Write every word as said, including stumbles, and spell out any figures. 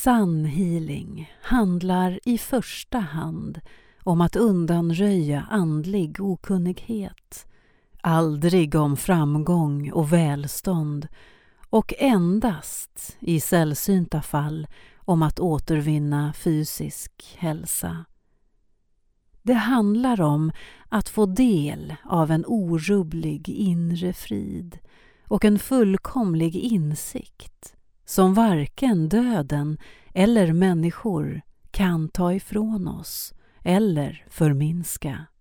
Sann healing handlar i första hand om att undanröja andlig okunnighet, aldrig om framgång och välstånd och endast i sällsynta fall om att återvinna fysisk hälsa. Det handlar om att få del av en orubblig inre frid och en fullkomlig insikt som varken döden eller människor kan ta ifrån oss eller förminska.